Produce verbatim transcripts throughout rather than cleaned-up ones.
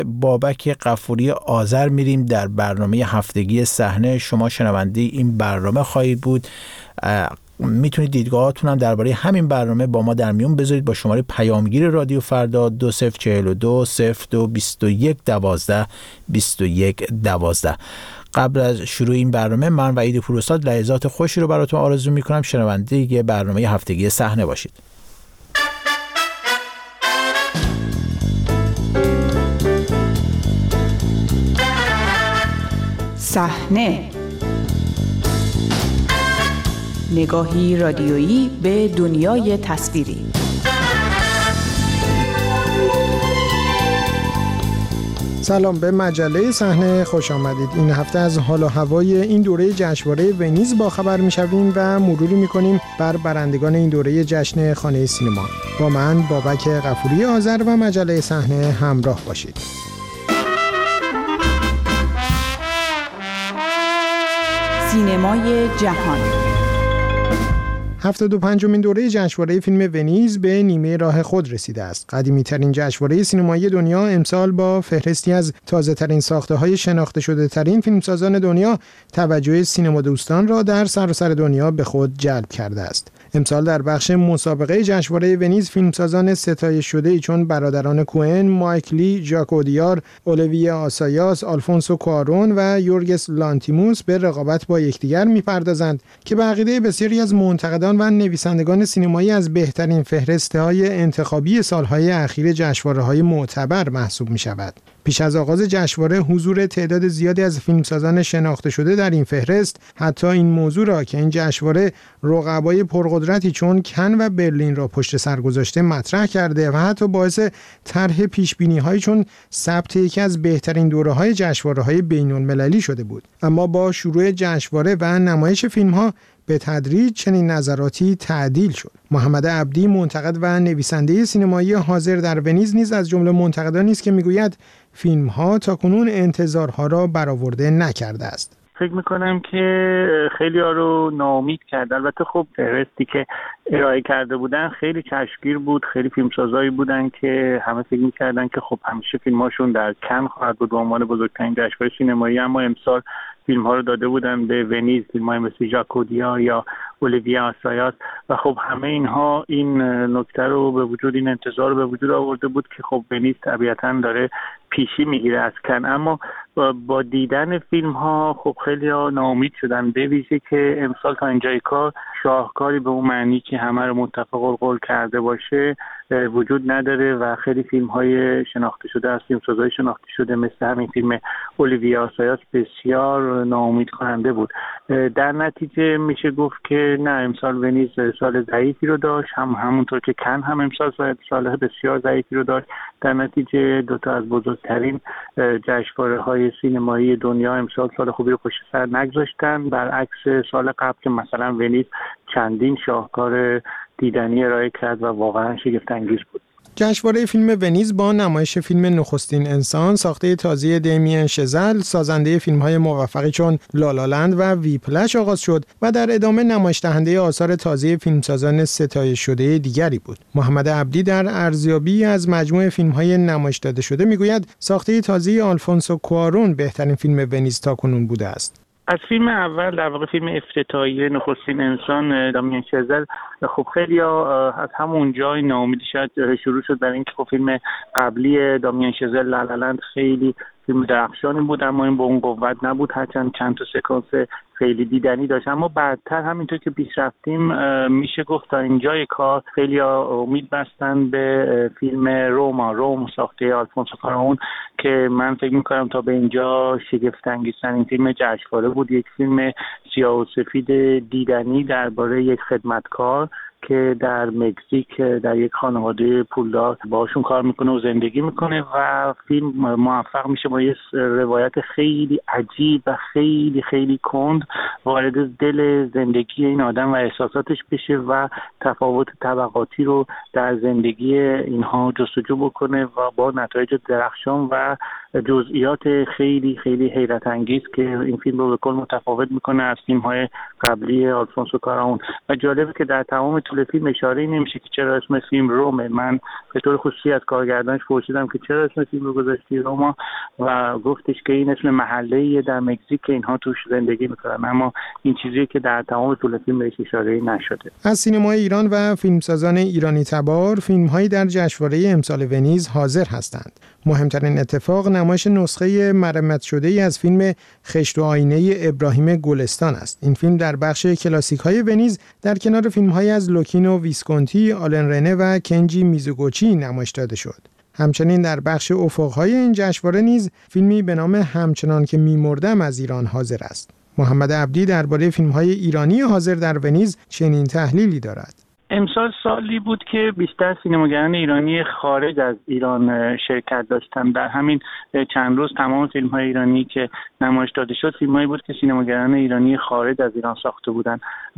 بابک غفوری آذر میریم در برنامه هفتگی صحنه. شما شنونده این برنامه خواهید بود. میتونید دیدگاهاتون هم درباره همین برنامه با ما در میون بذارید با شماره پیامگیر رادیو فردا دو صفر چهل و دو صفر دو بیست و یک دوازده بیست و یک دوازده. قبل از شروع این برنامه من وحید پوروزاد لحظات خوشی رو براتون آرزو میکنم. شنونده یه برنامه هفتگی صحنه باشید. صحنه، نگاهی رادیویی به دنیای تصویری. سلام، به مجله صحنه خوش آمدید. این هفته از حال و هوای این دوره جشنواره ونیز با خبر میشویم و مروری میکنیم بر برندگان این دوره جشن خانه سینما. با من بابک غفوری آذر و مجله صحنه همراه باشید. سینمای جهان. هفتاد و پنجمین دوره جشنواره فیلم ونیز به نیمه راه خود رسیده است. قدیمی ترین جشنواره سینمایی دنیا امسال با فهرستی از تازه ترین ساخته های شناخته شده ترین فیلمسازان دنیا توجه سینما دوستان را در سراسر دنیا به خود جلب کرده است. امسال در بخش مسابقه جشنواره ونیز فیلمسازان ستایش شده‌ای چون برادران کوئن، مایک لی، ژاک اودیار، اولیویه آسایاس، آلفونسو کوارون و یورگس لانتیموس به رقابت با یکدیگر می‌پردازند که به عقیده بسیاری از منتقدان و نویسندگان سینمایی از بهترین فهرسته‌های انتخابی سال‌های اخیر جشنواره‌های معتبر محسوب می‌شود. پیش از آغاز جشنواره حضور تعداد زیادی از فیلمسازان شناخته شده در این فهرست حتی این موضوع را که این جشنواره رقبای پرقدرتی چون کن و برلین را پشت سر گذاشته مطرح کرده و حتی باعث طرح پیش‌بینی‌هایی چون ثبت یکی از بهترین دوره‌های جشنواره‌های بین‌المللی شده بود. اما با شروع جشنواره و نمایش فیلم‌ها به تدریج چنین نظراتی تعدیل شد. محمد عبدی، منتقد و نویسنده سینمایی حاضر در ونیز نیز از جمله منتقدانی است که میگوید فیلم‌ها تاکنون انتظارها را برآورده نکرده است. فکر میکنم که خیلی ها رو ناامید کرد. البته خب فهرستی که ارائه کرده بودن خیلی چشمگیر بود. خیلی فیلمسازایی بودن که همه فکر میکردن که خب همیشه فیلماشون در کن خواهد بود به عنوان بزرگترین جشنواره سینمایی، اما امسال فیلم ها رو داده بودن به ونیز، فیلم های مثل ژاک اودیار یا اولیویه آسایاس و خب همه اینها این نکته رو به وجود، این انتظار رو به وجود آورده بود که خب ونیز طبیعتاً داره پیشی میگیره از کن. اما با, با دیدن فیلم ها خب خیلی ها ناامید شدن، به ویژه که امسال تا اینجای کار شاهکاری به اون معنی که همه رو متفق القول کرده باشه وجود نداره و خیلی فیلم های شناخته شده از فیلمسازای شناخته شده مثل همین فیلم اولیویه آسایاس بسیار ناامید کننده بود. در نتیجه میشه گفت که نه، امسال ونیز سال ضعیفی رو داشت، هم همونطور که کن هم امسال سال بسیار ضعیفی رو داشت. در نتیجه دو تا از بزرگترین جشنواره‌های سینمایی دنیا امسال سال خوبی رو پشت سر نگذاشتن، برعکس سال قبل که مثلا ونیز چندین شاهکار دیدنی ارائه کرد و واقعا شگفت انگیز بود. جشنواره فیلم ونیز با نمایش فیلم نخستین انسان ساخته تازه دمیان شزل سازنده فیلم‌های موفقی چون لالالند و ویپلش آغاز شد و در ادامه نمایش دهنده آثار تازه فیلمسازان ستایش شده دیگری بود. محمد عبدی در ارزیابی از مجموع فیلم‌های نمایش داده شده میگوید ساخته تازه آلفونسو کوارون بهترین فیلم ونیز تاکنون بوده است. از فیلم اول، در واقع فیلم افتتاحیه نخستین انسان دامیان شزل، خب خیلی ها از همون جای ناامیدی شاید شروع شد برای اینکه خب فیلم قبلی دامیان شزل لالالند خیلی فیلم درخشانی بود اما این با اون قوت نبود، هرچند چند تا سکانس خیلی دیدنی داشت. اما بعدتر همینطور که پیش رفتیم میشه گفت تا اینجای کار خیلی ها امید بستن به فیلم روما روم ساخته آلفونسو کوارون که من فکر میکنم تا به اینجا شگفت انگیزترین فیلم جشنواره بود. یک فیلم سیاه و سفید دیدنی درباره یک خدمتکار که در مکزیک در یک خانواده پولدار باشون کار میکنه و زندگی میکنه و فیلم موفق میشه با یه روایت خیلی عجیب و خیلی خیلی کند وارد دل زندگی این آدم و احساساتش بشه و تفاوت طبقاتی رو در زندگی اینها جستجو بکنه و با نتایج درخشان و جزئیات خیلی خیلی حیرت انگیز که این فیلم رو به کل متفاوت میکنه از فیلم‌های قبلی آلفونسو کوارون. و جالبه که در تمام طول فیلم اشاره نمیشه که چرا اسم فیلم رومه. من به طور خصوصی از کارگردانش پرسیدم که چرا اسم فیلم رو گذاشتی روما و گفتش که این اسم محله‌ایه در مکزیک که اینها توش زندگی میکنن، اما این چیزی که در تمام طول فیلم بهش اشاره نشده. از سینمای ایران و فیلمسازان ایرانی تبار فیلم‌هایی در جشنواره امسال ونیز حاضر هستند. مهمترین اتفاق نمایش نسخه مرمت شده ای از فیلم خشت و آینه ابراهیم گلستان است. این فیلم در بخش کلاسیک‌های ونیز در کنار فیلم‌هایی از لوکینو ویسکونتی، آلن رنه و کنجی میزوگوچی نمایش داده شد. همچنین در بخش افق‌های این جشنواره نیز فیلمی به نام همچنان که می‌مردم از ایران حاضر است. محمد عبدی درباره فیلم‌های ایرانی حاضر در ونیز چنین تحلیلی دارد: امسال سالی بود که بیشتر سینماگران ایرانی خارج از ایران شرکت داشتن. در همین چند روز تمام فیلم‌های ایرانی که نمایش داده شد فیلم‌هایی بود که سینماگران ایرانی خارج از ایران ساخته بودن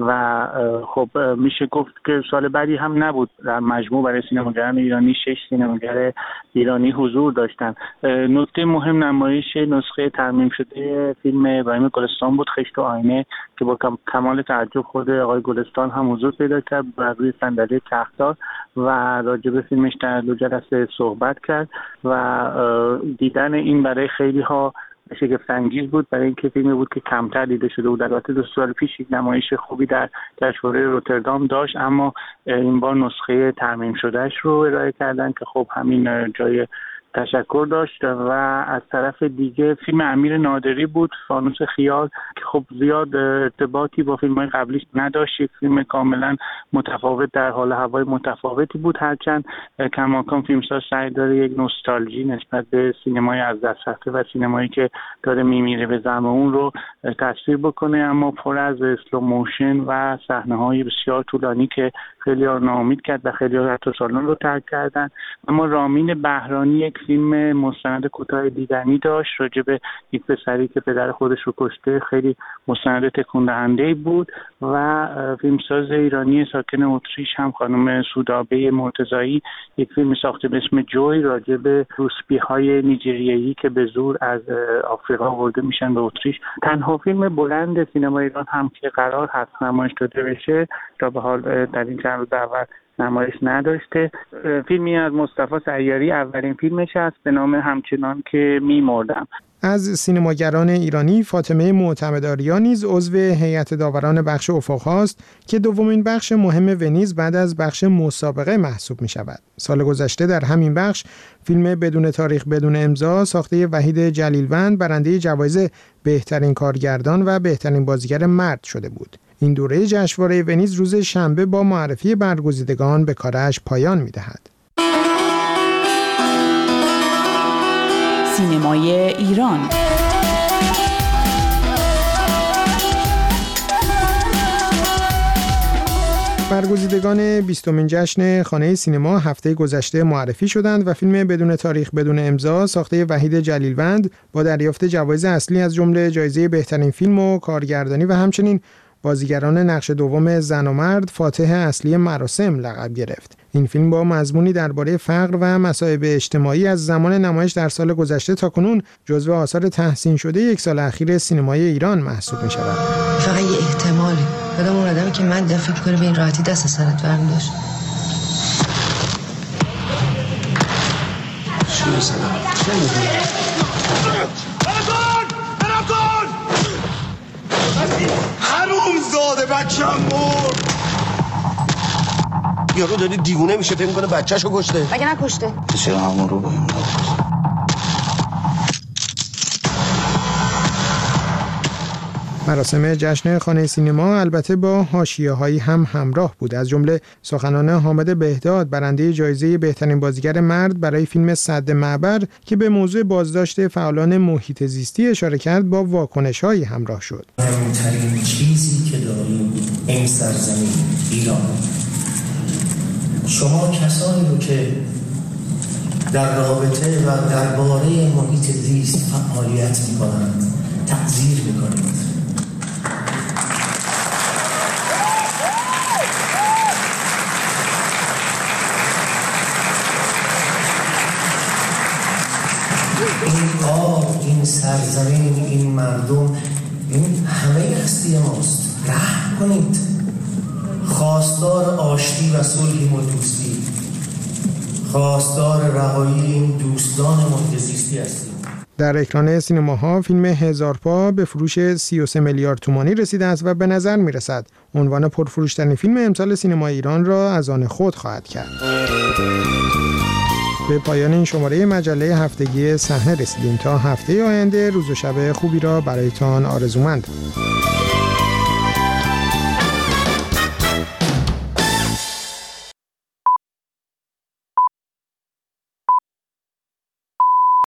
و خب میشه گفت که سال بعدی هم نبود. در مجموع برای سینماگران ایرانی شش سینماگر ایرانی حضور داشتن. نکته مهم نمایش نسخه ترمیم شده فیلم ابراهیم گلستان بود، خشت و آینه، که با کمال تعجب خود آقای گلستان هم حضور پیدا کرد و روی صندلی تخت‌دار و راجع به فیلمش در دو جلسه صحبت کرد و دیدن این برای خیلی ها شگفت انگیز بود، برای اینکه فیلمی بود که کمتر دیده شده بود. البته دو سال پیش یک نمایش خوبی در جشنواره روتردام داشت، اما این بار نسخه ترمیم شدهش رو ارائه کردن که خب همین جای تشکر داشت. و از طرف دیگه فیلم امیر نادری بود، فانوس خیال، که خب زیاد ارتباطی با فیلم‌های قبلیش نداشت. یک فیلم کاملا متفاوت در حال هوای متفاوتی بود، هرچند کماکان فیلمساز سعی داره یک نوستالژی نسبت به سینمای از دست رفته و سینمایی که داره میمیره به زعم اون رو تصویر بکنه، اما پر از اسلو موشن و صحنه‌های بسیار طولانی که خیلی ها ناامید کرد و خیلی ها حتی سالن رو ترک کردن. اما رامین بهرانی یک فیلم مستند کوتاه دیدنی داشت راجع به یک پسری که پدر خودش رو کشته، خیلی مستند تکون دهنده بود. و فیلمساز ایرانی ساکن اتریش هم خانم سودابه مرتضایی یک فیلم ساخته به اسم جوی راجع به روسپی‌های نیجریه‌ای که به زور از آفریقا آورده میشن به اتریش. تنها فیلم بلند سینما ایران هم که قرار هست نمایش داده بشه تا به حال در این چند روز اول نمایش نداشته. فیلمی از مصطفی سیاری، اولین فیلمش است، به نام همچنان که می‌مردم. از سینماگران ایرانی فاطمه معتمدآریا نیز عضو هیئت داوران بخش افق‌هاست که دومین بخش مهم ونیز بعد از بخش مسابقه محسوب می‌شود. سال گذشته در همین بخش فیلم بدون تاریخ بدون امضا ساخته وحید جلیلوند برنده جوایز بهترین کارگردان و بهترین بازیگر مرد شده بود. این دوره جشنواره ونیز روز شنبه با معرفی برگزیدگان به کارش پایان می‌دهد. سینمای ایران. برگزیدگان بیستمین جشن خانه سینما هفته گذشته معرفی شدند و فیلم بدون تاریخ بدون امضا ساخته وحید جلیلوند با دریافت جوایز اصلی از جمله جایزه بهترین فیلم و کارگردانی و همچنین بازیگران نقش دوم زن و مرد فاتح اصلی مراسم لقب گرفت. این فیلم با مضمونی درباره فقر و مصائب اجتماعی از زمان نمایش در سال گذشته تا کنون جزو آثار تحسین شده یک سال اخیر سینمای ایران محسوب می شود. فقط یه احتمالی. یادم اون آدمی که من دفعه کنه به این راحتی دست سرت برمی داشت. چی میزنم؟ چه میزنم؟ حروم زاده بچم مرد. یارو داری دیوونه میشه فکر میکنه بچه‌شو کشته. مگه نکشته؟ چرا همون رو با این نکشته؟ مراسم جشن خانه سینما البته با حاشیه‌هایی هم همراه بود، از جمله سخنان حامد بهداد برنده جایزه بهترین بازیگر مرد برای فیلم سد معبر که به موضوع بازداشت فعالان محیط زیستی اشاره کرد با واکنش‌هایی همراه شد. مهمترین چیزی که داریم این سرزمین ایران، شما کسانی رو که در رابطه و درباره محیط زیست فعالیت می‌کنند تقدیر می‌کنید. این آب، این سرزمین، این مردم، این همه هستی ماست. رحم کنید. خواستار آشتی و صلح و دوستی، خواستار رهایی این دوستان محیط زیستی هستیم. در اکران سینماها فیلم هزار پا به فروش سی و سه میلیارد تومانی رسیده است و به نظر میرسد عنوان پرفروشترین فیلم امسال سینما ایران را از آن خود خواهد کرد. به پایان این شماره مجله هفتگی صحنه رسیدیم. تا هفته آینده روز و شب خوبی را برایتان آرزومند.